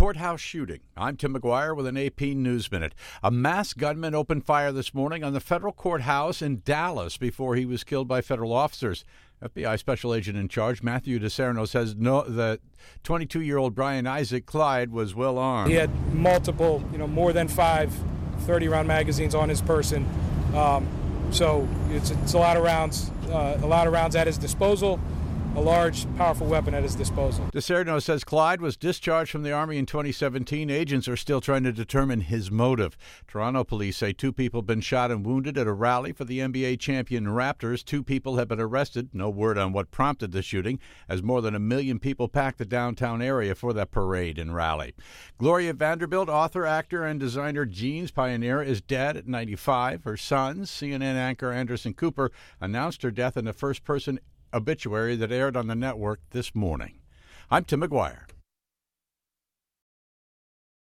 courthouse shooting. I'm Tim McGuire with an AP News Minute. A masked gunman opened fire this morning on the federal courthouse in Dallas before he was killed by federal officers. FBI Special Agent in charge Matthew DeSerno says that 22-year-old Brian Isaac Clyde was well armed. He had multiple, more than 5 30-round magazines on his person. So it's a lot of rounds at his disposal. A large, powerful weapon at his disposal. DeSerno says Clyde was discharged from the Army in 2017. Agents are still trying to determine his motive. Toronto police say 2 people have been shot and wounded at a rally for the NBA champion Raptors. 2 people have been arrested. No word on what prompted the shooting, as more than 1 million people packed the downtown area for that parade and rally. Gloria Vanderbilt, author, actor, and designer jeans pioneer, is dead at 95. Her son, CNN anchor Anderson Cooper, announced her death in a first-person obituary that aired on the network this morning. I'm Tim McGuire.